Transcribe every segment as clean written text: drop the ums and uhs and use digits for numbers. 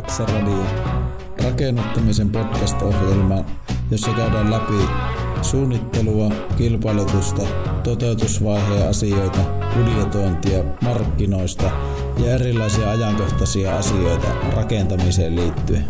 Raksa Radio, rakennuttamisen podcast-ohjelma, jossa käydään läpi suunnittelua, kilpailutusta, toteutusvaiheen asioita, budjetointia, markkinoista ja erilaisia ajankohtaisia asioita rakentamiseen liittyen.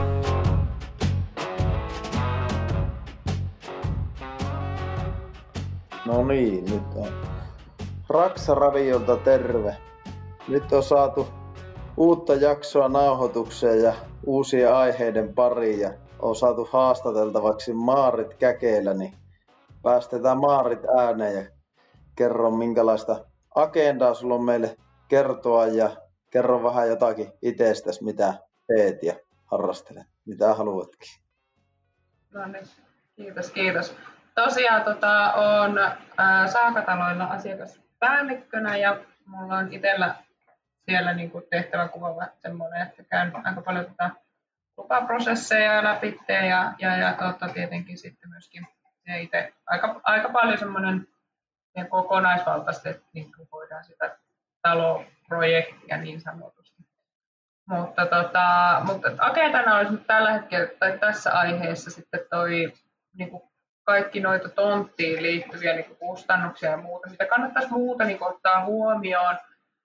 No niin, nyt on Raksa Radiolta terve. Nyt on saatu uutta jaksoa nauhoitukseen ja uusien aiheiden pariin ja on saatu haastateltavaksi Maarit Käkelä, niin päästetään Maarit ääneen ja kerro minkälaista agendaa sulla on meille kertoa ja kerro vähän jotakin itsestäsi, mitä teet ja harrastelet, mitä haluatkin. No niin, kiitos. Tosiaan olen Saakataloilla asiakaspäällikkönä ja mulla on itsellä siellä tehtäväkuva semmoinen, että käyn aika paljon lupaprosesseja läpi ja tietenkin sitten myöskin itse aika paljon semmoinen kokonaisvaltaisesti, että voidaan sitä taloprojektia niin sanotusti. Mutta agendana olisi nyt tällä hetkellä tai tässä aiheessa sitten toi kaikki noita tonttiin liittyviä kustannuksia ja muuta, mitä kannattaisi muuta ottaa huomioon,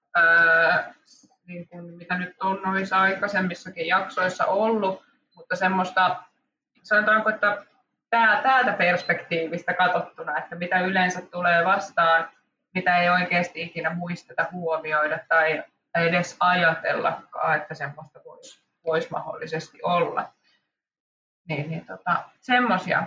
mitä nyt on noissa aikaisemmissakin jaksoissa ollut, mutta semmoista, sanotaanko, että täältä perspektiivistä katsottuna, että mitä yleensä tulee vastaan, mitä ei oikeasti ikinä muisteta huomioida tai edes ajatellakaan, että semmoista voisi mahdollisesti olla. Semmoisia.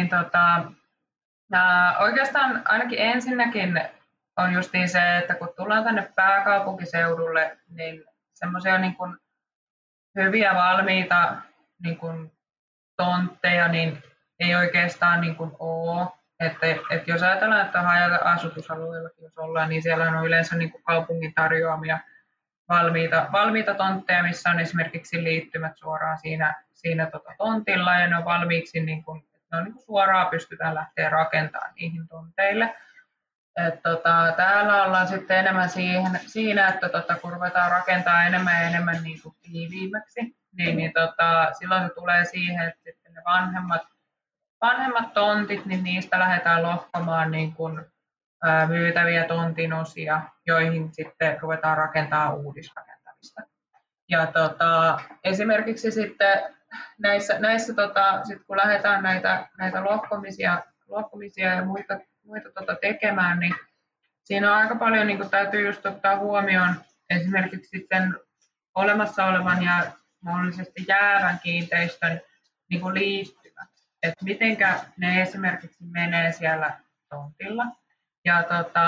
Oikeastaan ainakin ensinnäkin on justiin se, että kun tullaan tänne pääkaupunkiseudulle, niin semmoisia hyviä valmiita tontteja niin ei oikeastaan ole. Että jos ajatellaan, että haja-asutusalueellakin jos ollaan, niin siellä on yleensä kaupungin tarjoamia valmiita tontteja, missä on esimerkiksi liittymät suoraan siinä tontilla ja ne on valmiiksi, suoraan pystytään lähteä rakentamaan niihin tonteille. Täällä ollaan sitten enemmän siinä, että kun ruvetaan rakentamaan enemmän ja enemmän tiiviimmäksi, niin silloin se tulee siihen, että sitten ne vanhemmat tontit, niin niistä lähdetään lohkomaan myytäviä tontin osia, joihin sitten ruvetaan rakentamaan uudisrakentamista. Ja esimerkiksi sitten näissä sit kun lähdetään näitä lohkomisia ja muita tekemään, niin siinä on aika paljon täytyy just ottaa huomioon esimerkiksi sitten olemassa olevan ja mahdollisesti jäävän kiinteistön liittymät, että mitenkä ne esimerkiksi menee siellä tontilla. Ja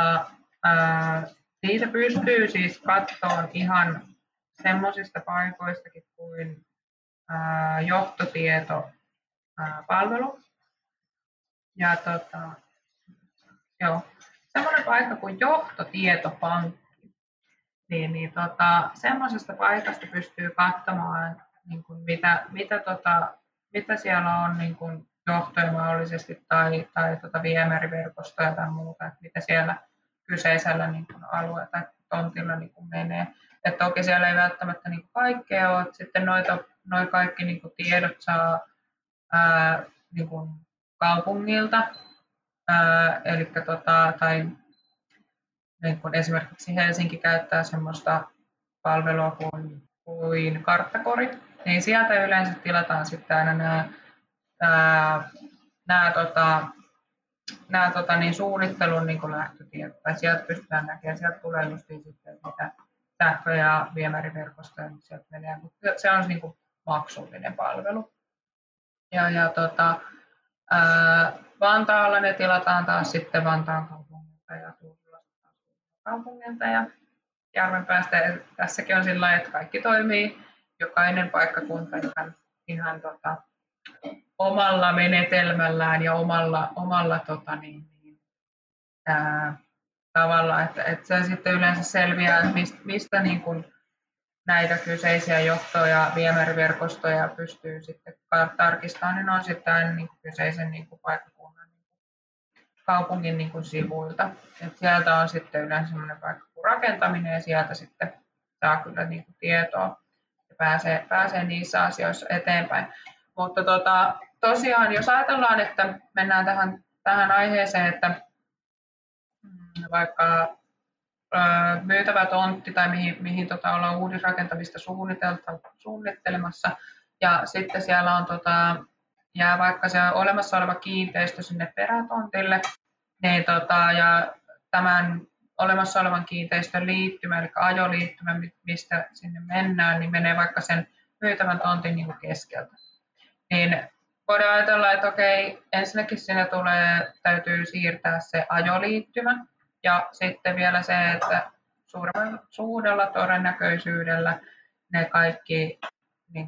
siitä pystyy siis katsomaan ihan semmoisista paikoistakin kuin johtotietopalvelu. Ja semmoinen paikka kuin johtotietopankki. Semmoisesta paikasta pystyy katsomaan, mitä siellä on johtoja mahdollisesti tai viemäriverkostoja tai muuta, että mitä siellä kyseisellä alueella tai tontilla menee. Et toki siellä ei välttämättä kaikkea ole, sitten noi kaikki tiedot saa kaupungilta, eli esimerkiksi Helsinki käyttää semmoista palvelua kuin Karttakori, niin sieltä yleensä tilataan sitten aina nämä suunnittelun lähtötiedot, tai sieltä pystytään näkemään, sieltä tulee justiin sitten mitä sähkö- ja viemäriverkostoja sieltä menee, mutta se on maksullinen palvelu. Vantaalla ne tilataan taas sitten Vantaan kaupungilta ja Tuusulasta kaupungilta ja Järvenpäästä. Tässäkin on sillä lailla, että kaikki toimii, jokainen paikkakunta ihan omalla menetelmällään ja omalla tavalla, että se sitten yleensä selviää, että mistä näitä kyseisiä johto- ja viemäriverkostoja pystyy sitten tarkistamaan, niin on sitten aina kyseisen paikkakunnan kaupungin sivuilta. Et sieltä on sitten yleensä sellainen paikka kuin rakentaminen ja sieltä sitten saa kyllä tietoa. Ja pääsee niissä asioissa eteenpäin. Mutta tosiaan, jos ajatellaan, että mennään tähän aiheeseen, että vaikka myytävä tontti tai mihin ollaan uudisrakentamista suunnittelemassa ja sitten siellä on jää vaikka se olemassa oleva kiinteistö sinne perätontille, niin ja tämän olemassa olevan kiinteistön liittymä, eli ajoliittymä, mistä sinne mennään, niin menee vaikka sen myytävän tontin niin kuin keskeltä. Niin voidaan ajatella, että okei, ensinnäkin sinne täytyy siirtää se ajoliittymä, ja sitten vielä se, että suurella todennäköisyydellä ne kaikki niin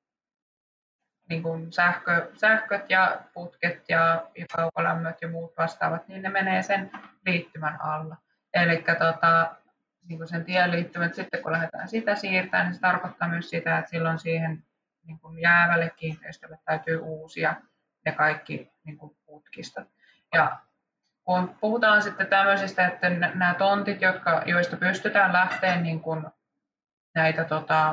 kuin sähköt ja putket ja kaukolämmöt ja muut vastaavat, niin ne menee sen liittymän alla. Eli niin sen tieliittymät, sitten kun lähdetään sitä siirtämään, niin se tarkoittaa myös sitä, että silloin siihen niin kuin jäävälle kiinteistölle täytyy uusia ne kaikki niin kuin putkistot. Ja kun puhutaan sitten tämmöisistä, että nämä tontit, joista pystytään lähtemään niin kuin näitä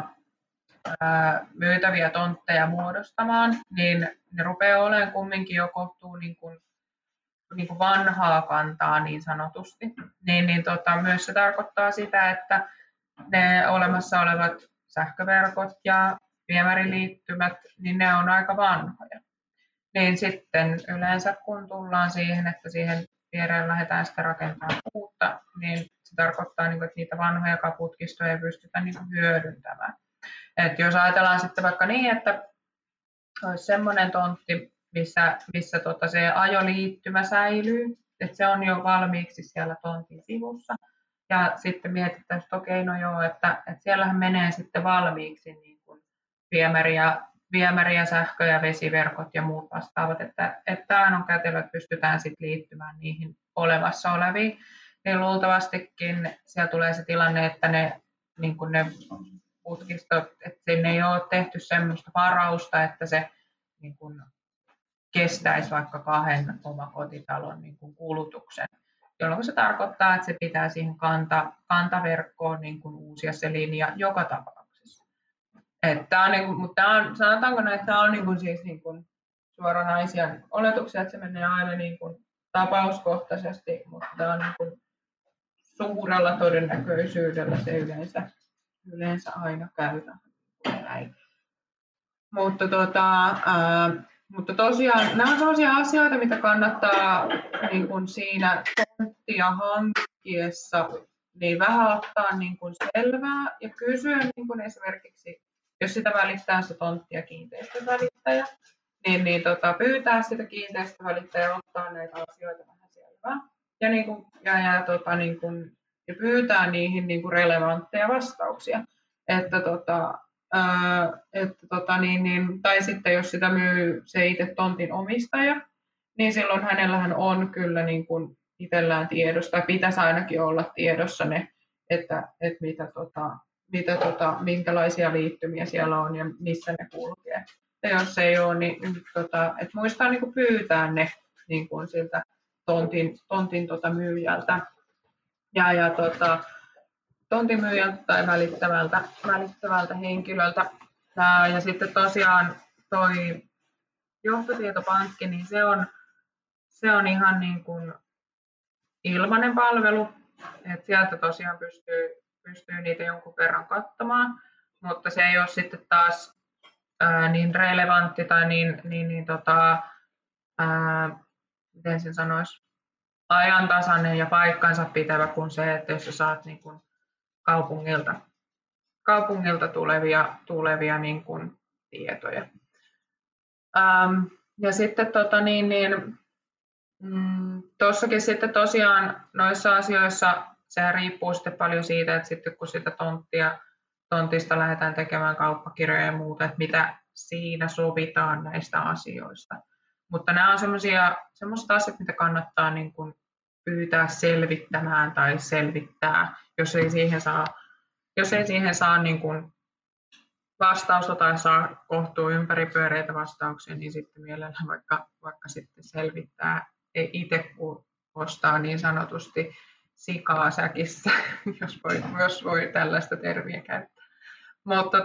myytäviä tontteja muodostamaan, niin ne rupeaa olemaan kumminkin jo kohtuu niin kuin vanhaa kantaa niin sanotusti. Myös se tarkoittaa sitä, että ne olemassa olevat sähköverkot ja viemäriliittymät, niin ne on aika vanhoja. Niin sitten yleensä kun tullaan siihen, että siihen viereen lähdetään sitä rakentamaan uutta, niin se tarkoittaa, että niitä vanhoja kaputkistoja ei pystytä hyödyntämään. Et jos ajatellaan sitten vaikka niin, että olisi semmoinen tontti, missä se ajoliittymä säilyy, että se on jo valmiiksi siellä tontin sivussa. Ja sitten mietitään, että okei, no joo, että siellähän menee sitten valmiiksi niin kuin viemäriä, sähkö- ja vesiverkot ja muut vastaavat, että tämä on kätevä, että pystytään sitten liittymään niihin olemassa oleviin. Niin luultavastikin siellä tulee se tilanne, että ne putkistot, että sinne ei ole tehty semmoista varausta, että se niin kuin kestäisi vaikka 2 omakotitalon niin kuin kulutuksen, jolloin se tarkoittaa, että se pitää siihen kantaverkkoon niin kuin uusia se linja joka tapauksessa. Sanotaanko näin, että tämä on niin kuin siis niin kuin suoranaisia oletuksia, että se menee aina niin kuin tapauskohtaisesti, mutta tämä on niin kuin suurella todennäköisyydellä se yleensä aina käydään näin. Mutta tosiaan nämä on sellaisia asioita, mitä kannattaa niin kuin siinä tonttia hankkiessa niin vähän ottaa niin kuin selvää ja kysyä niin kuin esimerkiksi, jos sitä välittää se tontti- ja kiinteistövälittäjä, niin pyytää sitä kiinteistövälittäjää ottaa näitä asioita vähän selvää ja pyytää niihin niin kuin relevantteja vastauksia. Tai sitten jos sitä myy se itse tontin omistaja, niin silloin hänellähän on kyllä niin kuin itsellään tiedossa, tai pitäisi ainakin olla tiedossa ne, että minkälaisia liittymiä siellä on ja missä ne kulkee. Ja jos ei ole, niin että muistaa niin kuin pyytää ne niin kuin siltä tontin myyjältä tontin myyjältä tai välittävältä henkilöltä. Ja sitten tosiaan toi johtotietopankki, niin se on ihan niin kuin ilmainen palvelu, että sieltä tosiaan pystyy niitä jonkun verran katsomaan, mutta se ei ole sitten taas niin relevantti tai miten sen sanoisi, ajantasainen ja paikkansa pitävä kuin se, että jos sä saat niin kuin kaupungilta tulevia niin kuin tietoja. Ja sitten tuossakin sitten tosiaan noissa asioissa se riippuu sitten paljon siitä, että sitten kun sitä tontista lähdetään tekemään kauppakirjoja ja muuta, että mitä siinä sovitaan näistä asioista. Mutta nämä on semmoiset asiat, mitä kannattaa niin kuin pyytää selvittämään tai selvittää, jos ei siihen saa niin kuin vastausta tai saa kohtuu ympäripyöreitä vastauksia, niin sitten mielellään vaikka sitten selvittää itse, kun ostaa niin sanotusti sikaa säkissä, jos voi tällaista termiä käyttää. Mutta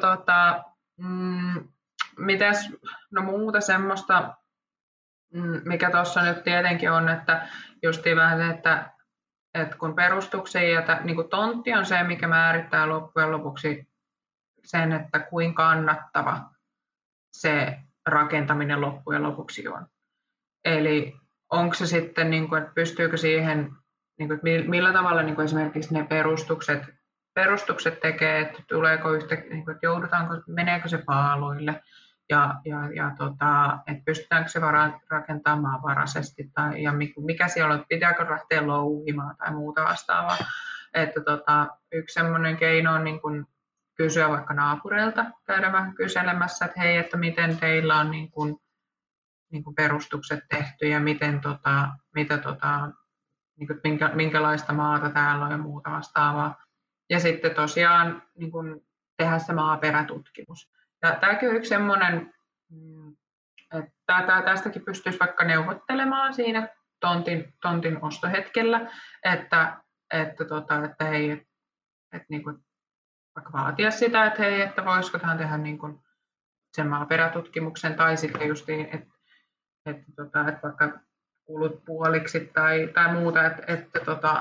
mitäs, no muuta semmoista, mikä tuossa nyt tietenkin on, että justiin vähän se, että kun perustuksen ja niin kuin tontti on se, mikä määrittää loppujen lopuksi sen, että kuinka kannattava se rakentaminen loppujen lopuksi on. Eli onko se sitten, niin kuin, että pystyykö siihen, niin kuin, että millä tavalla niin kuin esimerkiksi ne perustukset tekee, että tuleeko niin kuin, että joudutaanko, meneekö se paaluille ja että pystytäänkö se rakentamaan maavaraisesti ja mikä siellä on, pitääkö lähteä louhimaan tai muuta vastaavaa. Että yksi semmoinen keino on niin kuin kysyä vaikka naapureilta, käydä vähän kyselemässä, että hei, että miten teillä on niin kuin perustukset tehty ja miten, niin kuin, minkälaista maata täällä on ja muuta vastaavaa. Ja sitten tosiaan niin kuin tehdä se maaperätutkimus. Ja tämäkin on yksi semmoinen, että tästäkin pystyisi vaikka neuvottelemaan siinä tontin ostohetkellä, että hei, että niin kuin, vaikka vaatia sitä, että hei, että voisiko tähän tehdä niin kuin sen maaperätutkimuksen tai sitten justiin, että vaikka kulut puoliksi tai muuta, että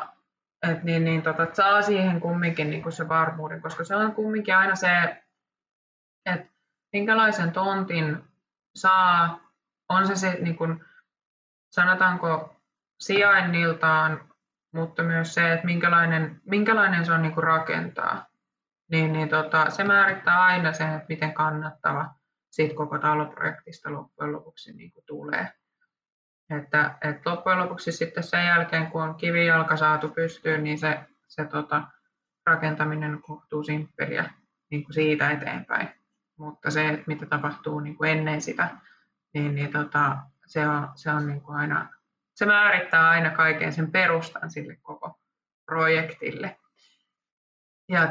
saa siihen kumminkin niin kuin se varmuuden, koska se on kumminkin aina se, että minkälaisen tontin saa, on se niin kuin, sanotaanko sijainniltaan, mutta myös se, että minkälainen se on niin kuin rakentaa, niin se määrittää aina sen, että miten kannattava siitä koko taloprojektista loppujen lopuksi niin kuin tulee. Että loppujen lopuksi sitten sen jälkeen, kun on kivijalka saatu pystyyn, niin se rakentaminen on kohtuu simppeliä niin kuin siitä eteenpäin. Mutta se, että mitä tapahtuu niin kuin ennen sitä, se on niin kuin aina, se määrittää aina kaiken sen perustan sille koko projektille. Ja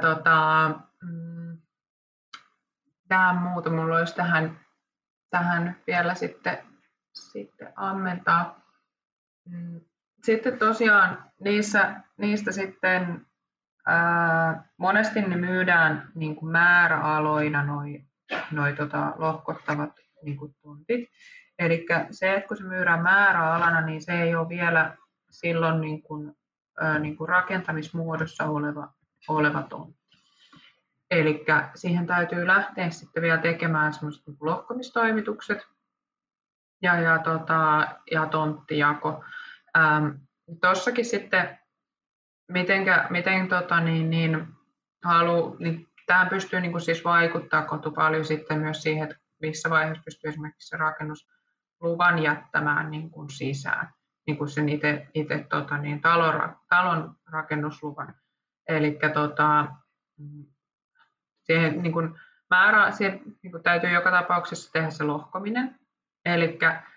tämä muuta mulla olisi tähän vielä sitten ammentaa. Sitten tosiaan niistä sitten monesti ne myydään niin kuin määräaloina noi lohkottavat niin kuin tontit. Eli se, että kun se myydään määräalana, niin se ei ole vielä silloin niin kuin rakentamismuodossa oleva tontti. Eli siihen täytyy lähteä sitten vielä tekemään semmoiset niin kuin lohkomistoimitukset ja tonttijako. Tuossakin sitten, miten tähän pystyy niin kuin siis vaikuttaa kotu paljon sitten myös siihen, että missä vaiheessa pystyy esimerkiksi se rakennusluvan jättämään niin kuin sisään, niin kuin sen itse talon rakennusluvan. Eli siihen niin kuin siihen niin kuin täytyy joka tapauksessa tehdä se lohkominen. Eli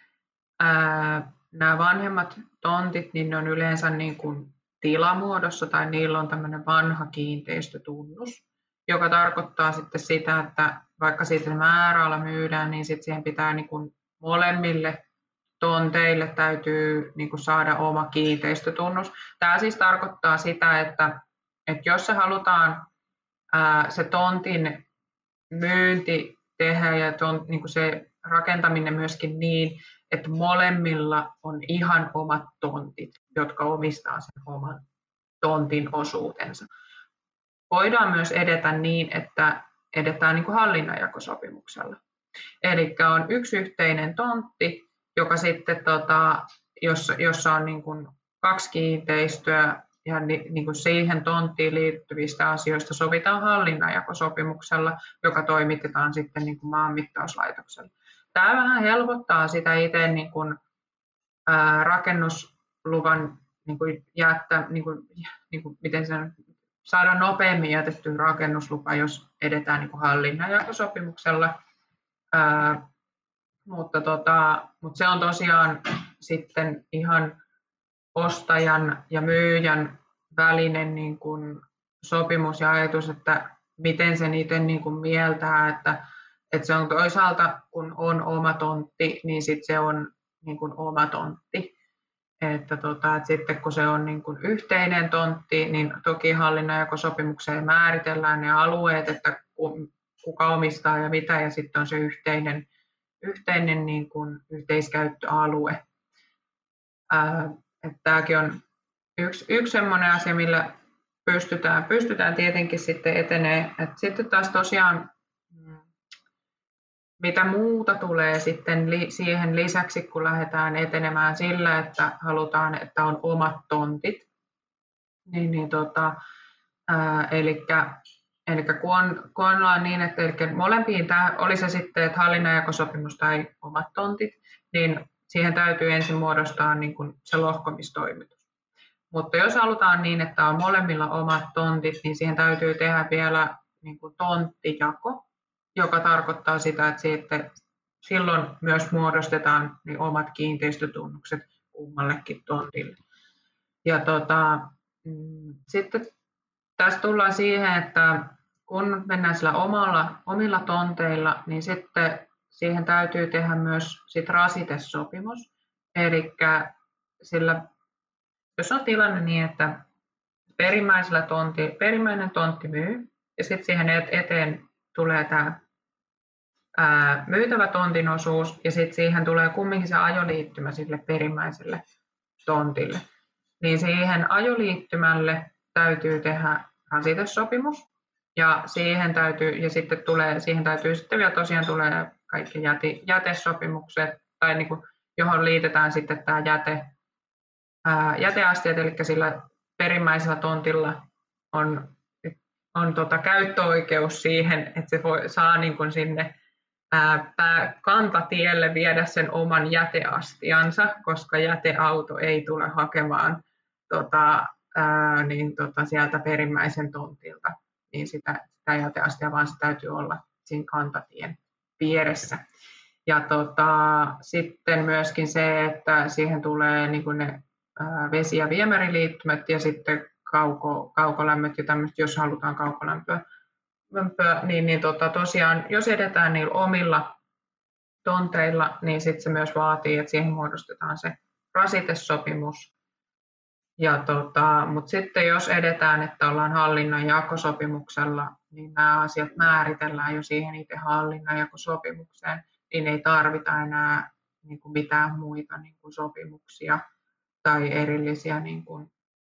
nämä vanhemmat tontit, niin ne on yleensä niin kuin tilamuodossa tai niillä on tämmöinen vanha kiinteistötunnus, joka tarkoittaa sitten sitä, että vaikka siitä määräala myydään, niin sitten siihen pitää niin kuin molemmille tonteille täytyy niin kuin saada oma kiinteistötunnus. Tämä siis tarkoittaa sitä, että jos se halutaan se tontin myynti tehdä ja niin kuin se rakentaminen myöskin niin, että molemmilla on ihan omat tontit, jotka omistaa sen oman tontin osuutensa. Voidaan myös edetä niin, että edetään niin kuin hallinnanjakosopimuksella. Eli on yksi yhteinen tontti, joka sitten, jossa on niin kuin 2 kiinteistöä ja niin kuin siihen tonttiin liittyvistä asioista sovitaan hallinnanjakosopimuksella, joka toimitetaan sitten niin kuin maanmittauslaitokselle. Tämä vähän helpottaa sitä itse niin kuin, rakennusluvan niin kuin miten sen saadaan nopeammin jätettyä rakennuslupa, jos edetään niin kuin hallinnanjakosopimuksella. Mutta se on tosiaan sitten ihan ostajan ja myyjän välinen niin kuin sopimus ja ajatus, että miten sen itse niin kuin mieltää, että se on toisaalta, kun on oma tontti, niin sitten se on niin kuin oma tontti. Että sitten kun se on niin kuin yhteinen tontti, niin toki hallinnanjakosopimukseen määritellään ne alueet, että kuka omistaa ja mitä, ja sitten on se yhteinen niin kuin yhteiskäyttöalue. Tämäkin on yksi sellainen asia, millä pystytään tietenkin sitten etenee. Sitten taas tosiaan, mitä muuta tulee sitten siihen lisäksi, kun lähdetään etenemään sillä, että halutaan, että on omat tontit, eli kun ollaan niin, että molempiin oli se sitten, että hallinnanjakosopimus tai omat tontit, niin siihen täytyy ensin muodostaa niin kuin se lohkomistoimitus. Mutta jos halutaan niin, että on molemmilla omat tontit, niin siihen täytyy tehdä vielä niin kuin tonttijako, joka tarkoittaa sitä, että silloin myös muodostetaan niin omat kiinteistötunnukset kummallekin tontille. Ja sitten tässä tullaan siihen, että kun mennään sillä omilla tonteilla, niin sitten siihen täytyy tehdä myös rasitesopimus. Eli jos on tilanne niin, että perimmäinen tontti myy, ja sitten siihen eteen tulee tämä myytävä tontin osuus, ja sitten siihen tulee kumminkin se ajoliittymä sille perimmäiselle tontille, niin siihen ajoliittymälle täytyy tehdä rasitesopimus, ja siihen täytyy sitten vielä tosiaan tulee kaikki jätesopimukset, tai niin kuin, johon liitetään sitten tämä jäteastiat, eli sillä perimmäisellä tontilla on käyttöoikeus siihen, että se saa niin kuin sinne kantatielle viedä sen oman jäteastiansa, koska jäteauto ei tule hakemaan sieltä perimmäisen tontilta niin sitä jäteastia, vaan se täytyy olla siinä kantatien vieressä. Ja sitten myöskin se, että siihen tulee niin kuin ne vesi- ja viemäriliittymät ja sitten kaukolämmöt ja tämmöistä, jos halutaan kaukolämpöä. Tosiaan, jos edetään niillä omilla tonteilla, niin sitten se myös vaatii, että siihen muodostetaan se rasitesopimus. Mutta sitten jos edetään, että ollaan hallinnanjakosopimuksella, niin nämä asiat määritellään jo siihen itse hallinnanjakosopimukseen, niin ei tarvita enää niin kuin mitään muita niin kuin sopimuksia tai erillisiä niin kuin,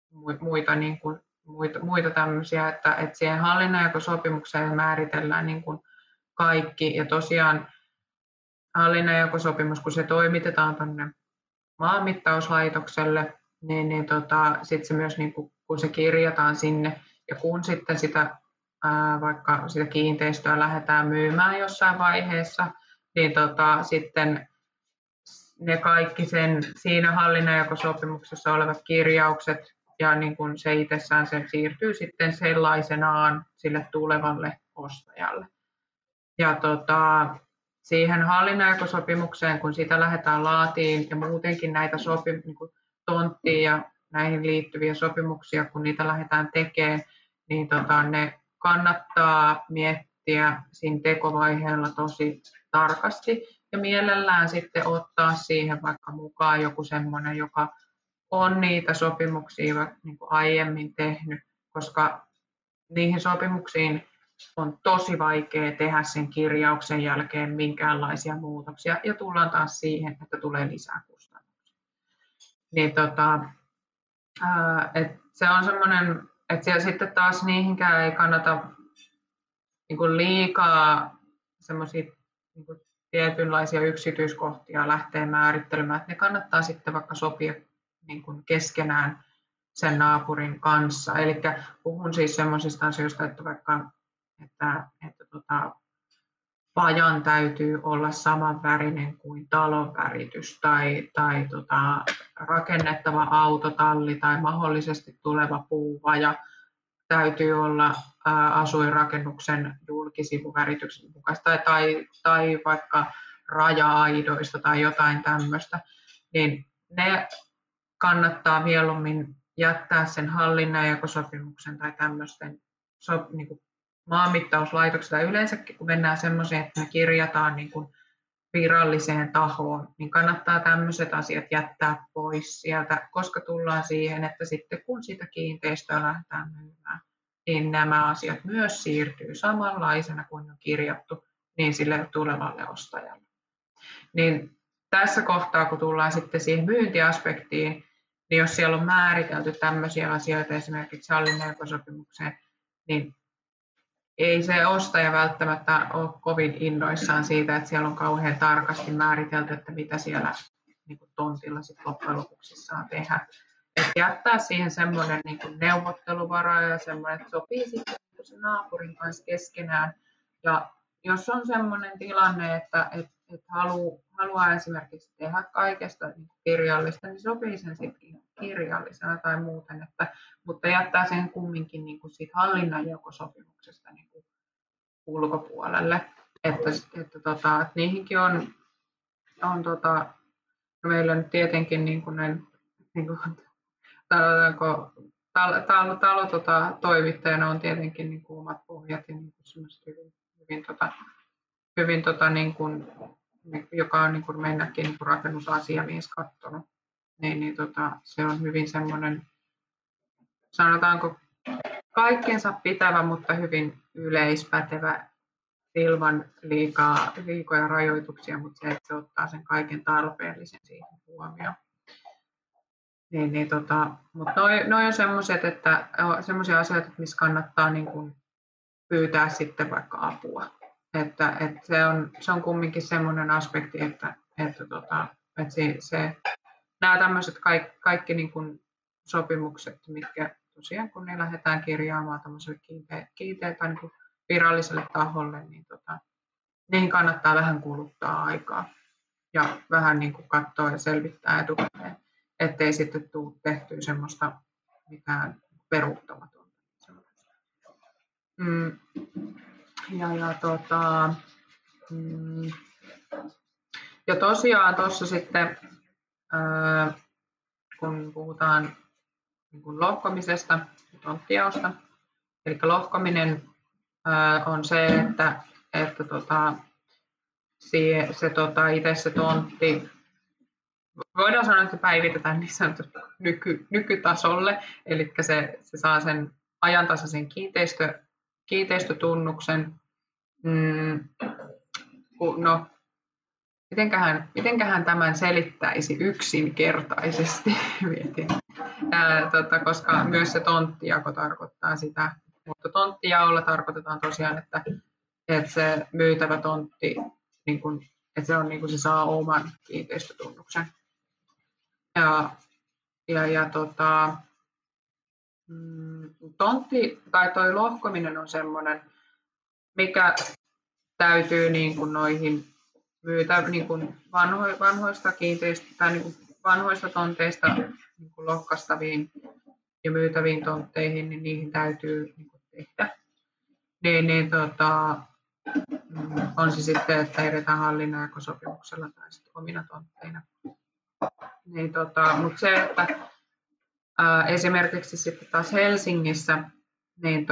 muita tämmöisiä, että siihen hallinnanjakosopimukseen määritellään niin kuin kaikki. Ja tosiaan hallinnanjakosopimus, kun se toimitetaan tuonne maanmittauslaitokselle, niin sitten se myös, niin kun se kirjataan sinne, ja kun sitten vaikka sitä kiinteistöä lähdetään myymään jossain vaiheessa, niin sitten ne kaikki siinä hallinnanjakosopimuksessa olevat kirjaukset, ja niin kun se itsessään se siirtyy sitten sellaisenaan sille tulevalle ostajalle. Ja siihen hallinnanjakosopimukseen, kun sitä lähdetään laatiin ja muutenkin näitä niin tonttiin ja näihin liittyviä sopimuksia, kun niitä lähdetään tekemään, niin ne kannattaa miettiä siinä tekovaiheella tosi tarkasti ja mielellään sitten ottaa siihen vaikka mukaan joku semmoinen, joka on niitä sopimuksia niin kuin aiemmin tehnyt, koska niihin sopimuksiin on tosi vaikea tehdä sen kirjauksen jälkeen minkäänlaisia muutoksia ja tullaan taas siihen, että tulee lisää kustannuksia. Niin se on semmoinen, että siellä sitten taas niihinkään ei kannata niin kuin liikaa semmoisia niin kuin tietynlaisia yksityiskohtia lähteä määrittelemään, että ne kannattaa sitten vaikka sopia niin kuin keskenään sen naapurin kanssa. Eli puhun siis semmoisista asioista, että vaikka että pajan täytyy olla samanvärinen kuin talon väritys tai rakennettava autotalli tai mahdollisesti tuleva puuvaja täytyy olla asuinrakennuksen julkisivuvärityksen mukaista tai vaikka raja-aidoista tai jotain tämmöistä, niin ne kannattaa mieluummin jättää sen hallinnanjakosopimuksen tai tämmöisten niin kuin maanmittauslaitoksella. Yleensäkin kun mennään semmoiseen, että me kirjataan niin kuin viralliseen tahoon, niin kannattaa tämmöiset asiat jättää pois sieltä, koska tullaan siihen, että sitten kun sitä kiinteistöä lähdetään myymään, niin nämä asiat myös siirtyy samanlaisena kuin on kirjattu niin sille tulevalle ostajalle. Niin tässä kohtaa, kun tullaan sitten siihen myyntiaspektiin, niin jos siellä on määritelty tämmöisiä asioita esimerkiksi hallinnan-jakosopimukseen, niin ei se ostaja välttämättä ole kovin innoissaan siitä, että siellä on kauhean tarkasti määritelty, että mitä siellä niin kuin tontilla sitten loppujen lopuksi saa tehdä. Että jättää siihen semmoinen niin kuin neuvotteluvara ja semmoinen, että sopii sitten se naapurin kanssa keskenään. Ja jos on semmoinen tilanne, että haluaa esimerkiksi tehdä kaikesta niin kirjallista, niin sopii sen sitten kirjallisena tai muuten, mutta jättää sen kumminkin niin kuin siitä hallinnanjakosopimuksesta niin kuin ulkopuolelle. Että niihinkin on meillä nyt tietenkin niin kuin toimittajana on tietenkin niin kuin omat pohjat ja niin kuin hyvin niin kuin, joka on niin kuin mennäkin niin kuin rakennusasiamies katsonut, niin se on hyvin semmoinen, sanotaanko kaikkensa pitävä, mutta hyvin yleispätevä ilman liikoja rajoituksia, mutta se, että se ottaa sen kaiken tarpeellisen siihen huomioon. Mutta noi on semmoiset, että semmoisia asioita, missä kannattaa niin kuin pyytää sitten vaikka apua. Että se on kumminkin semmoinen aspekti, että nämä tämmöiset kaikki niin kuin sopimukset, mitkä tosiaan kun ne lähdetään kirjaamaan tämmöiselle kiinteä tai niin kuin viralliselle taholle, niin niihin kannattaa vähän kuluttaa aikaa ja vähän niin kuin katsoa ja selvittää etukäteen, ettei sitten tule tehtyä semmoista mitään peruuttamatonta. Ja tosiaan tuossa sitten, kun puhutaan niin kuin lohkomisesta ja tonttijaosta, eli lohkominen on se, että itse se tontti, voidaan sanoa, että se päivitetään niin sanotusti nykytasolle, eli se saa sen ajantasaisen kiinteistötunnuksen. No, mitenköhän tämän selittäisi yksinkertaisesti, mietin. Koska myös se tonttijako tarkoittaa sitä, mutta tonttijaolla tarkoitetaan tosiaan, että se myytävä tontti, niin kun, että se on niin kuin se saa oman kiinteistötunnuksen. Tontti tai toi lohkominen on semmoinen, mikä täytyy niin kuin noihin niin kuin vanhoista kiinteistöistä tai niin kuin vanhoista tonteista niin kuin lohkastaviin ja myytäviin tontteihin, niin niihin täytyy niin kuin tehdä. On se sitten, että edetään hallinnanjakosopimuksella tai sitten omina tontteina. Mutta se, että esimerkiksi sitten taas Helsingissä, niin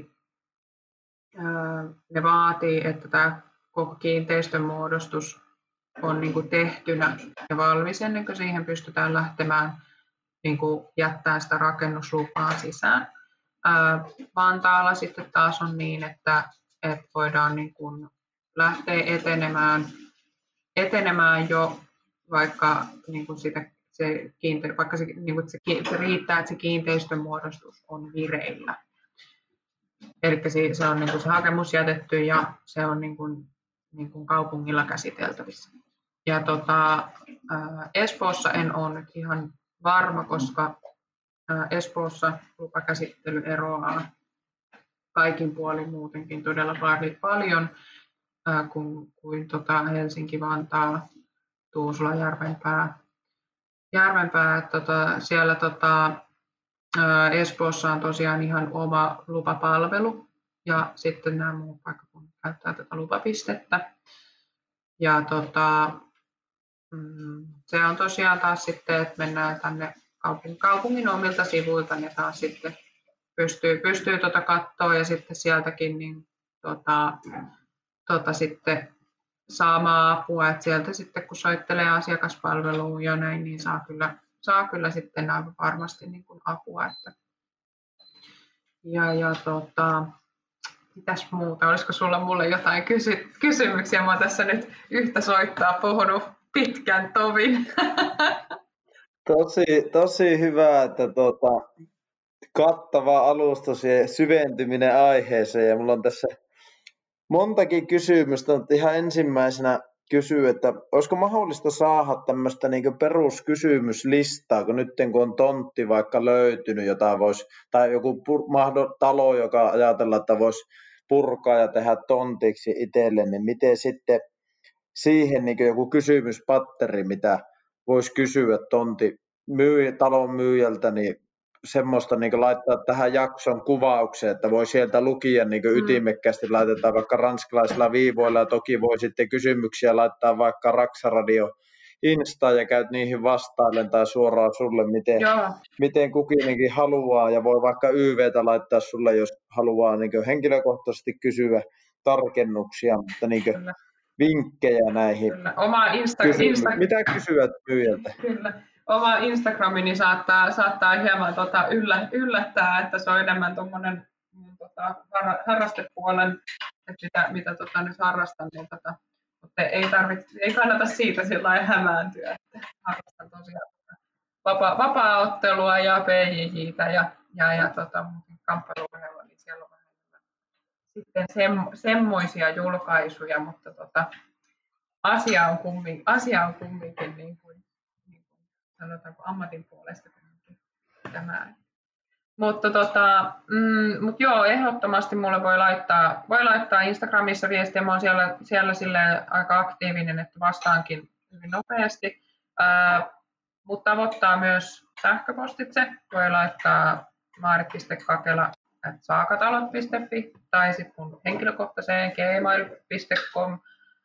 ne vaatii, että tämä koko kiinteistön muodostus on niin kuin tehtynä ja valmis ennen kuin siihen pystytään lähtemään niin kuin jättämään sitä rakennuslupaa sisään. Vantaalla sitten taas on niin, että voidaan niin kuin lähteä etenemään jo vaikka niin kuin se riittää, että se kiinteistön muodostus on vireillä. Eli se on niin kuin se hakemus jätetty ja se on niin kuin kaupungilla käsiteltävissä. Ja Espoossa en ole nyt ihan varma, koska Espoossa lupakäsittely eroaa kaikin puolin muutenkin todella paljon kuin Helsinki, Vantaa, Tuusula, Järvenpää. Siellä Espoossa on tosiaan ihan oma lupapalvelu ja sitten nämä muut paikkakunnat käyttää tätä lupapistettä. Ja se on tosiaan taas sitten, että mennään tänne kaupungin omilta sivuilta, ne taas sitten pystyy katsoa ja sitten sieltäkin niin sitten saamaan apua, että sieltä sitten kun soittelee asiakaspalveluun ja näin, niin saa kyllä sitten aivan varmasti niin kuin apua, mitäs muuta? Olisiko sulla mulle jotain kysymyksiä? Mä oon tässä nyt yhtä soittaa puhunut pitkän tovin. Tosi hyvä, että kattava alustus ja syventyminen aiheeseen. Ja mulla on tässä montakin kysymystä, mutta ihan ensimmäisenä kysyy, että olisiko mahdollista saada tämmöistä niin peruskysymyslistaa, kun nyt kun on tontti vaikka löytynyt, jota voisi, tai joku talo, joka ajatellaan, että voisi purkaa ja tehdä tontiksi itselle, niin miten sitten siihen niin joku kysymyspatteri, mitä voisi kysyä talon myyjältä, niin semmoista niin laittaa tähän jakson kuvaukseen, että voi sieltä lukia niin ytimekkäästi, laitetaan vaikka ranskalaisilla viivoilla, ja toki voi sitten kysymyksiä laittaa vaikka Raksaradio Instaan ja käyt niihin vastailen tai suoraan sulle, miten kukinenkin haluaa, ja voi vaikka YVtä laittaa sulle, jos haluaa niin henkilökohtaisesti kysyä tarkennuksia, mutta niin vinkkejä näihin. Kyllä. Oma mitä kysyä myyjältä? Kyllä. Oma Instagramini saattaa hieman yllättää, että se on enemmän tuommoinen harrastepuolen, että mitä nyt harrastan, niin mutta ei kannata siitä sillä lailla hämääntyä, että harrastan tosiaan vapaa-ottelua ja PJJ:tä ja kamppailuurheilua, niin siellä on vähän sitten semmoisia julkaisuja, mutta asia on kumminkin niin kuin sanotaanko ammatin puolesta tämä. Mutta joo, ehdottomasti mulle voi laittaa Instagramissa viestiä. Mä oon siellä silleen aika aktiivinen, että vastaankin hyvin nopeasti. Mutta tavoittaa myös sähköpostitse. Voi laittaa maarit.kakela@saakatalot.fi tai sitten mun henkilökohtaiseen gmail.com.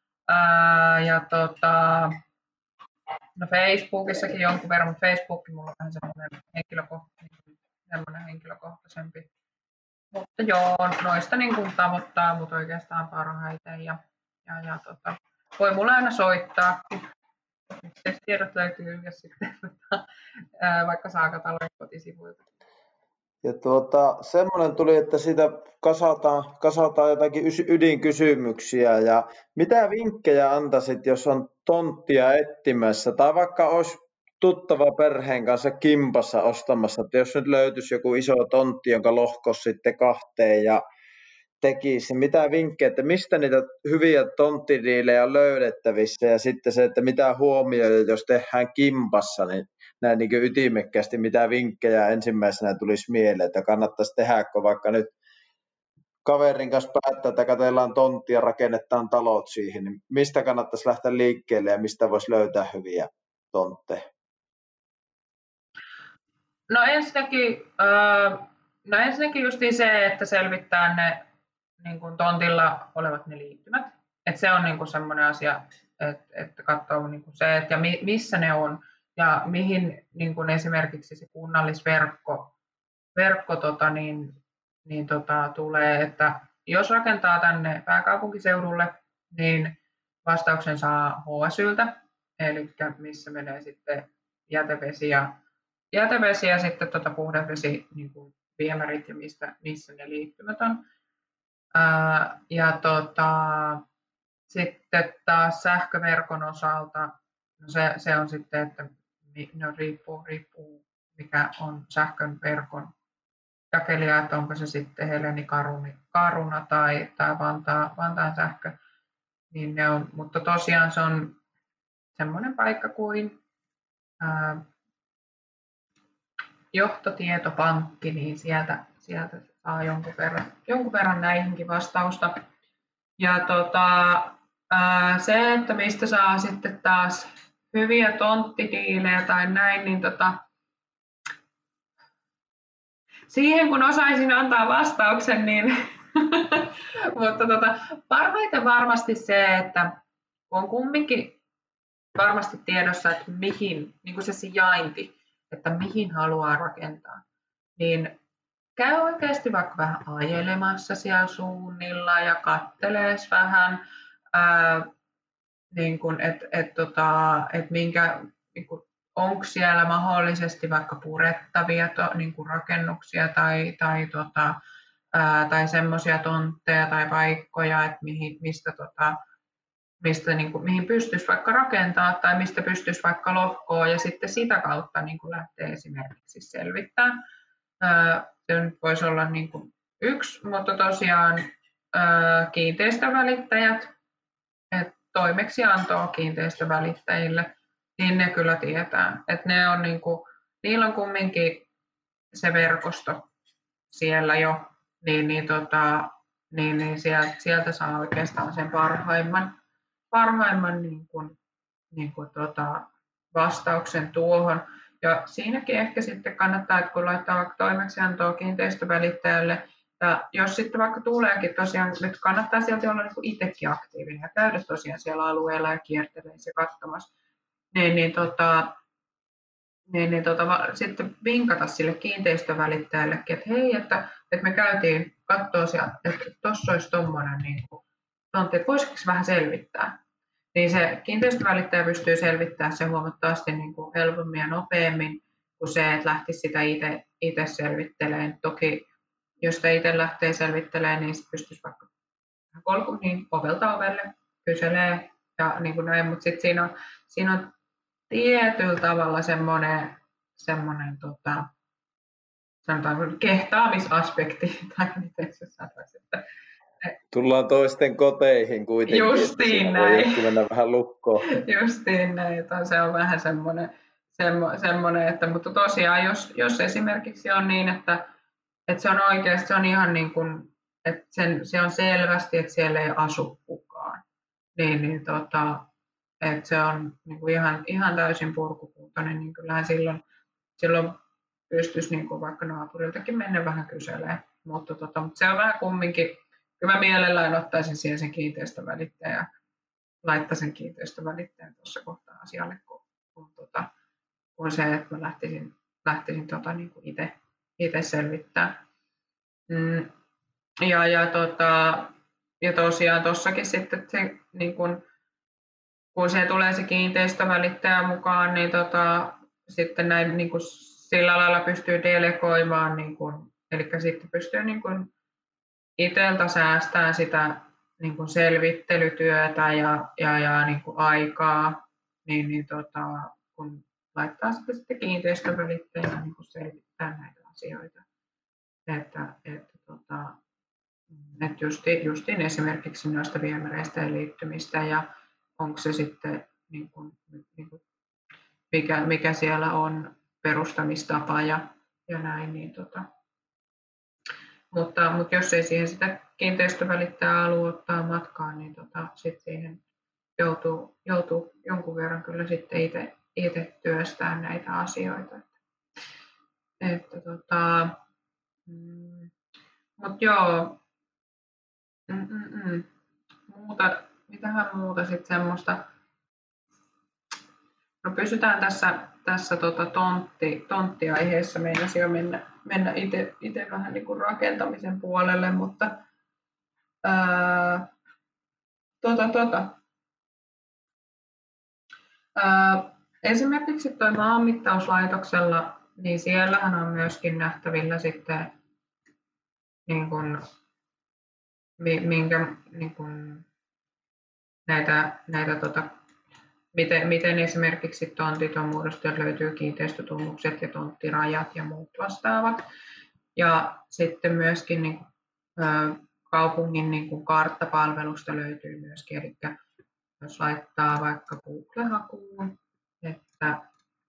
No Facebookissakin jonkun verran, mutta Facebook mulla on vähän semmoinen henkilökohtaisempi. Mutta joo, noista niin kuin tavoittaa mut oikeastaan parhaiten ja voi mulle aina soittaa. Tiedot löytyy myös sitten vaikka Saakatalon kotisivuilta. Ja semmoinen tuli, että siitä kasataan jotakin ydinkysymyksiä. Ja mitä vinkkejä antaisit, jos on tonttia etsimässä tai vaikka olisi tuttava perheen kanssa kimpassa ostamassa, että jos nyt löytyisi joku iso tontti, jonka lohkos sitten kahteen ja tekisi, mitä vinkkejä, että mistä niitä hyviä tonttidiilejä on löydettävissä ja sitten se, että mitä huomioida, jos tehdään kimpassa, niin näin niin ytimekkäästi, mitä vinkkejä ensimmäisenä tulisi mieleen, että kannattaisi tehdä, kun vaikka nyt kaverin kanssa päättää, että katsellaan tonttia, rakennetaan talot siihen, niin mistä kannattaisi lähteä liikkeelle ja mistä voisi löytää hyviä tontteja? No ensinnäkin justiin se, että selvittää ne niin kuin tontilla olevat ne liittymät. Että se on niin kuin semmoinen asia, että katsoo niin kuin se, että missä ne on ja mihin niin kuin esimerkiksi se kunnallisverkko tulee, että jos rakentaa tänne pääkaupunkiseudulle, niin vastauksen saa HSYltä, eli missä menee sitten jätevesi ja sitten puhdasvesi niin kuin viemärit ja missä ne liittymät on. Sitten taas sähköverkon osalta, no se on sitten, että riippuu mikä on sähkön verkon jakelija, että onko se sitten Heleni Caruna tai Vantaan sähkö, niin ne on, mutta tosiaan se on semmoinen paikka kuin johtotietopankki, niin sieltä saa jonkun verran näihinkin vastausta. Ja se, että mistä saa sitten taas hyviä tonttidiilejä tai näin, niin siihen kun osaisin antaa vastauksen, niin mutta parhaiten varmasti se, että on kumminkin varmasti tiedossa, että mihin, niin kuin se sijainti, että mihin haluaa rakentaa, niin käy oikeasti vaikka vähän ajelemassa siellä suunnilla ja kattelees vähän, niin kuin, että minkä niin kuin onko siellä mahdollisesti vaikka purettavia niin kuin rakennuksia tai semmoisia tontteja tai paikkoja, että mihin pystyisi vaikka rakentaa tai mistä pystyisi vaikka lohkoa ja sitten sitä kautta niin kuin lähtee esimerkiksi selvittämään. Se nyt voisi olla niin kuin yksi, mutta tosiaan kiinteistövälittäjät, että toimeksiantoa kiinteistövälittäjille, niin ne kyllä tietää, että ne on niin kuin, niillä on kumminkin se verkosto siellä jo, niin sieltä saa oikeastaan sen parhaimman vastauksen tuohon. Ja siinäkin ehkä sitten kannattaa, että kun laittaa vaikka toimeksiantoa kiinteistövälittäjälle, ja jos sitten vaikka tuleekin tosiaan, nyt kannattaa sieltä olla niin kuin itsekin aktiivinen ja käydä tosiaan siellä alueella ja kiertelemään ja katsomassa, sitten vinkata sille kiinteistövälittäjällekin, että hei, että me käytiin katsoa sieltä, että tuossa olisi tuommoinen tontti, että voisiko vähän selvittää. Niin se kiinteistövälittäjä pystyy selvittämään sen huomattavasti niin kuin helpommin ja nopeammin kuin se, että lähtisi sitä itse selvittelemään. Toki jos sitä itse lähtee selvittelemään, niin se pystyisi vaikka niin ovelta ovelle kyselee ja niin kuin näin, mutta sitten siinä on tietyllä tavalla semmoinen sanotaan kehtaamisaspekti, tai miten se sanoisi, että tullaan toisten koteihin kuitenkin. Justiin näin. Voi mennä vähän lukkoon. Justiin näin, että se on vähän semmoinen, että mutta tosiaan jos esimerkiksi on niin, että se on oikeasti, se on ihan niin kuin, että se on selvästi, että siellä ei asu kukaan, että se on niin kuin ihan täysin purkukuntoinen, niin kyllähän silloin pystyisi niin kuin vaikka naapuriltakin mennä vähän kyselemään, mutta se on vähän kumminkin, kyllä mä mielellään ottaisin siihen sen kiinteistövälittäjän ja laittaisin kiinteistövälittäjän tuossa kohtaa asialle, kun se, että mä lähtisin niin kuin itse selvittää. Ja tosiaan tuossakin sitten se, niin kun se tulee se kiinteistövälittäjä mukaan, niin sitten näin niin kuin sillä lailla pystyy delegoimaan, niin kuin, eli sitten pystyy niin kuin itseltä säästämään sitä niin kuin selvittelytyötä ja niin kuin aikaa, kun laittaa sitten kiinteistövälittäjää niin kuin selvittää näitä asioita. Että justiin esimerkiksi noista viemäreistä ja liittymistä ja onko se sitten niin kuin, mikä siellä on perustamistapa ja näin. Mutta jos ei siihen sitä kiinteistövälittäjää halua ottaa matkaan, niin sitten siihen joutuu jonkun verran kyllä sitten itse työstämään näitä asioita. Mutta joo, mitähän muuta sitten semmoista. No pysytään tässä tonttiaiheessa, meinasin jo mennä itse vähän niin kuin rakentamisen puolelle, mutta esimerkiksi tuo maanmittauslaitoksella, niin siellähän on myöskin nähtävillä sitten niin kuin, niin kuin miten esimerkiksi tontit on muodostettu, löytyy kiinteistötunnukset ja tonttirajat ja muut vastaavat. Ja sitten myöskin niin kaupungin niin kuin karttapalvelusta löytyy myöskin, eli jos laittaa vaikka Google-hakuun, että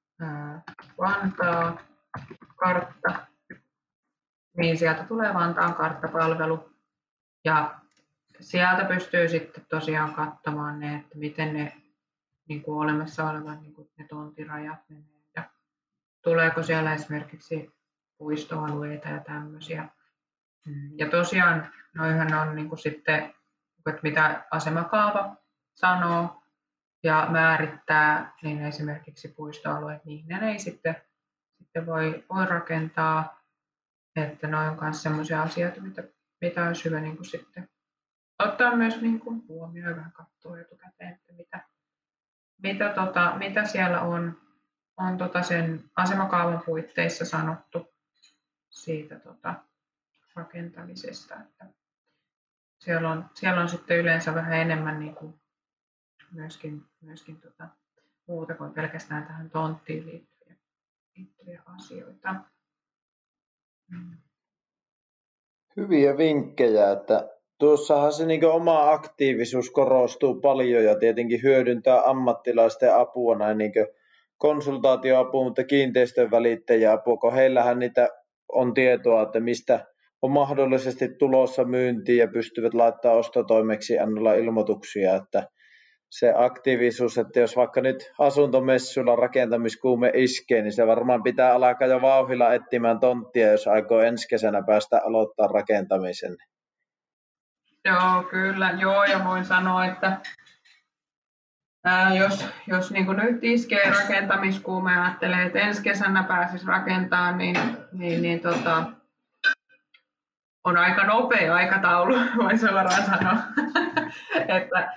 Vantaa kartta, niin sieltä tulee Vantaan karttapalvelu. Ja sieltä pystyy sitten tosiaan katsomaan ne, että miten ne niin kuin olemassa olevat niin kuin ne tontirajat menee. Ja tuleeko siellä esimerkiksi puistoalueita ja tämmöisiä. Ja tosiaan noihän on niin kuin sitten, että mitä asemakaava sanoo ja määrittää, niin esimerkiksi puistoalueet, niin ne ei sitten voi rakentaa. Että ne on myös sellaisia asioita, mitä olisi hyvä niin kuin sitten ottaa myös niin kuin huomioon ja vähän katsoa etukäteen, että mitä siellä on sen asemakaavan puitteissa sanottu siitä rakentamisesta. Että siellä on sitten yleensä vähän enemmän niin kuin myöskin muuta kuin pelkästään tähän tonttiin liittyviä asioita. Hyviä vinkkejä, että tuossahan se niin oma aktiivisuus korostuu paljon ja tietenkin hyödyntää ammattilaisten apua näin niin konsultaatioapua, mutta kiinteistön välittäjäapua, kun heillähän niitä on tietoa, että mistä on mahdollisesti tulossa myyntiin ja pystyvät laittamaan ostotoimeksiannolla ilmoituksia, että se aktiivisuus, että jos vaikka nyt asuntomessuilla rakentamiskuume iskee, niin se varmaan pitää alkaa jo vauhdilla etsimään tonttia, jos aikoo ensi kesänä päästä aloittaa rakentamisen. Joo, kyllä. Joo, ja voin sanoa, että jos niin nyt iskee rakentamiskuume ja ajattelee, että ensi kesänä pääsisi rakentamaan, niin on aika nopea aikataulu, voin suoraan sanoa. että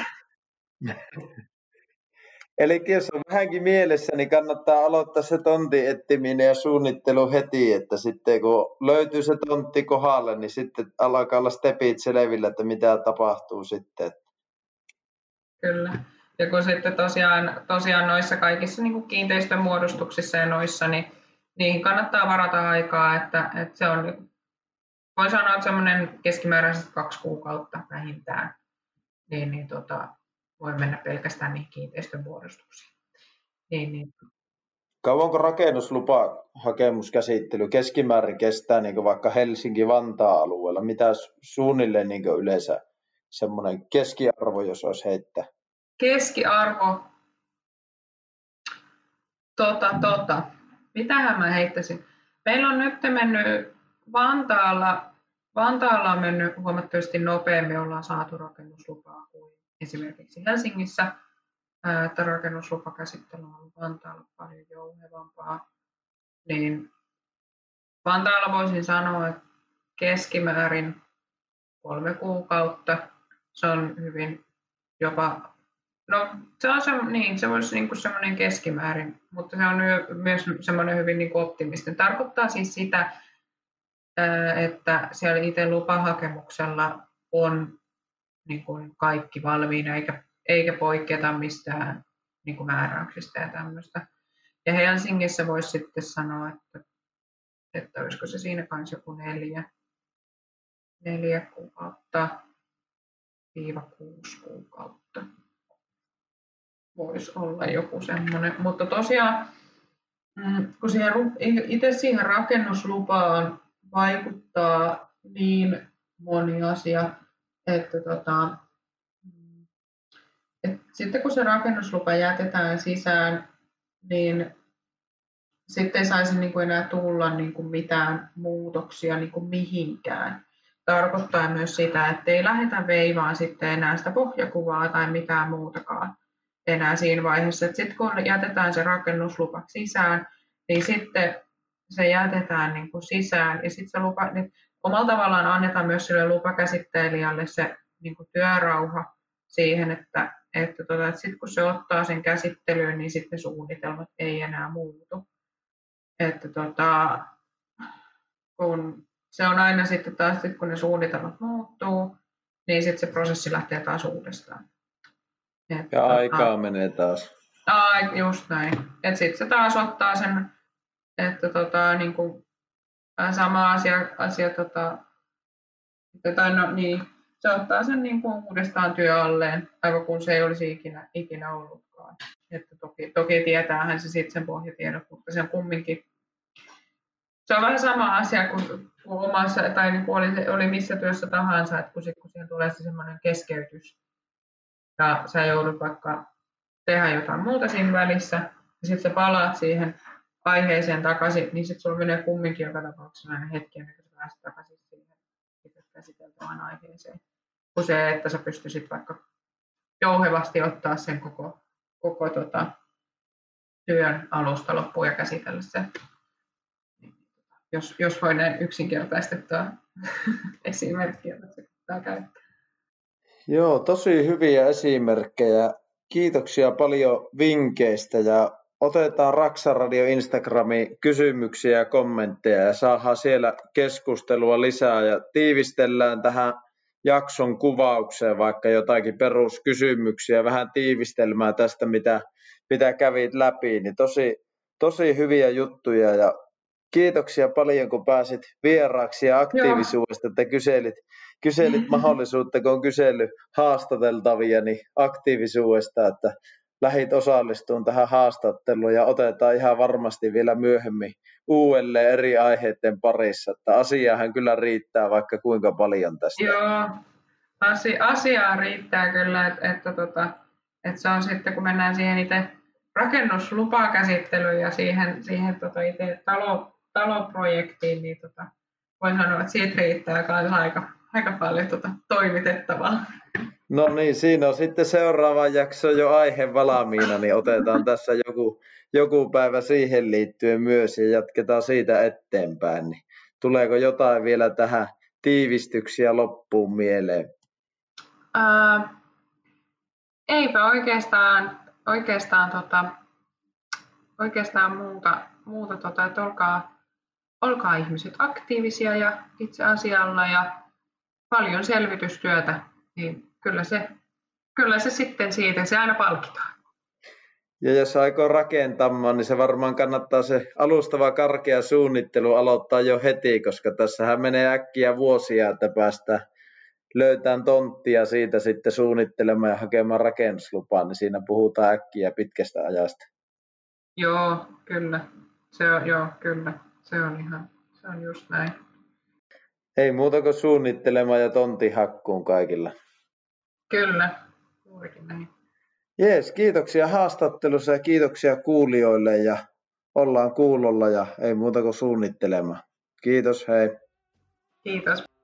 Eli jos on vähänkin mielessä, niin kannattaa aloittaa se tontin etsiminen ja suunnittelu heti, että sitten kun löytyy se tontti kohdalle, niin sitten alkaa olla stepit selvillä, että mitä tapahtuu sitten. Kyllä. Ja kun sitten tosiaan noissa kaikissa niin kuin kiinteistön muodostuksissa ja noissa, niin niihin kannattaa varata aikaa, että se on, voin sanoa, että semmoinen keskimääräisesti 2 kuukautta vähintään, niin voi mennä pelkästään niihin kiinteistön muodostuksiin. Niin. Kauanko rakennuslupahakemuskäsittely keskimäärin kestää niin vaikka Helsinki-Vantaan alueella? Mitä suunnilleen niin yleensä semmoinen keskiarvo, jos olisi heittää? Keskiarvo? Mitähän mä heittäisin? Meillä on nyt mennyt Vantaalla on mennyt huomattavasti nopeammin, ollaan saatu rakennuslupaa kuin esimerkiksi Helsingissä. Että rakennuslupakäsittely on ollut Vantaalla paljon jouhevampaa. Niin Vantaalla voisin sanoa, että keskimäärin 3 kuukautta. Se on hyvin jopa, se voisi niin kuin semmoinen keskimäärin, mutta se on myös semmoinen hyvin niin kuin optimistinen. Tarkoittaa siis sitä, että siellä itse lupahakemuksella on niin kuin kaikki valmiina, eikä poikkeata mistään niin kuin määräyksistä ja tämmöistä. Ja Helsingissä voisi sitten sanoa, että olisiko se siinä kanssa joku 4 kuukautta 6 kuukautta. Voisi olla joku semmoinen. Mutta tosiaan, kun itse siihen rakennuslupaan vaikuttaa niin moni asia, että sitten kun se rakennuslupa jätetään sisään, niin sitten ei saisi niin kuin enää tulla niin kuin mitään muutoksia niin kuin mihinkään. Tarkoittaa myös sitä, että ei lähdetä veivaan sitten enää sitä pohjakuvaa tai mitään muutakaan enää siinä vaiheessa. Sitten kun jätetään se rakennuslupa sisään, niin sitten se jätetään niin kuin sisään ja sitten se lupa, niin omalla tavallaan annetaan myös sille lupakäsittelijälle se niin kuin työrauha siihen, että sitten kun se ottaa sen käsittelyyn, niin sitten suunnitelmat ei enää muutu. Että kun se on aina sitten taas, kun ne suunnitelmat muuttuu, niin sitten se prosessi lähtee taas uudestaan. Ja aikaa menee taas. Just näin. Että sitten se taas ottaa sen, että niin kuin sama asia se ottaa sen niin kuin uudestaan työalleen, aivan kun se ei olisi ikinä ollutkaan. Että toki tietäähän se sitten sen pohjatiedot, mutta se on kumminkin. Se on vähän sama asia kuin omassa, tai niin kuin oli missä työssä tahansa, että kun siihen tulee se semmoinen keskeytys, ja sä joudut vaikka tehdä jotain muuta siinä välissä, ja sitten sä palaat siihen aiheeseen takaisin, niin sitten sulla menee kumminkin joka tapauksessa aina hetki, ennen kuin sä pääset takaisin siihen käsiteltävään aiheeseen. Kuin se, että sä pystyisit vaikka jouhevasti ottaa sen koko työn alusta loppuun ja käsitellä se. Jos voi näin yksinkertaistettua esimerkkiä käyttää. Joo, tosi hyviä esimerkkejä. Kiitoksia paljon vinkkeistä ja otetaan Raksa Radio Instagramiin kysymyksiä ja kommentteja ja saadaan siellä keskustelua lisää ja tiivistellään tähän jakson kuvaukseen vaikka jotakin peruskysymyksiä, vähän tiivistelmää tästä, mitä kävit läpi, niin tosi hyviä juttuja ja kiitoksia paljon, kun pääsit vieraaksi ja aktiivisuudesta, että kyselit mahdollisuutta, kun on kysellyt haastateltavia, niin aktiivisuudesta, että lähit osallistumaan tähän haastatteluun ja otetaan ihan varmasti vielä myöhemmin uudelleen eri aiheiden parissa, että asiaahan kyllä riittää vaikka kuinka paljon tästä. Joo, asiaa riittää kyllä, että se on sitten, kun mennään siihen itse rakennuslupakäsittelyyn ja siihen itse taloprojektiin, niin voin sanoa, että siitä riittää aika paljon toimitettavaa. No niin, siinä on sitten seuraava jakso jo aihe valmiina, niin otetaan tässä joku päivä siihen liittyen myös ja jatketaan siitä eteenpäin. Niin tuleeko jotain vielä tähän tiivistyksiä loppuun mieleen? Eipä oikeastaan muuta että olkaa ihmiset aktiivisia ja itse asialla ja paljon selvitystyötä, niin kyllä se sitten siitä, se aina palkitaan. Ja jos aikoo rakentamaan, niin se varmaan kannattaa se alustava karkea suunnittelu aloittaa jo heti, koska tässähän menee äkkiä vuosia, että päästään löytämään tonttia siitä sitten suunnittelemaan ja hakemaan rakennuslupaa, niin siinä puhutaan äkkiä pitkästä ajasta. Joo, kyllä. Se on just näin. Ei muuta kuin suunnittelemaan ja tontin hakkuun kaikilla. Kyllä, juurikin näin. Jees, kiitoksia haastattelussa ja kiitoksia kuulijoille ja ollaan kuulolla ja ei muuta kuin suunnittelemaan. Kiitos, hei. Kiitos.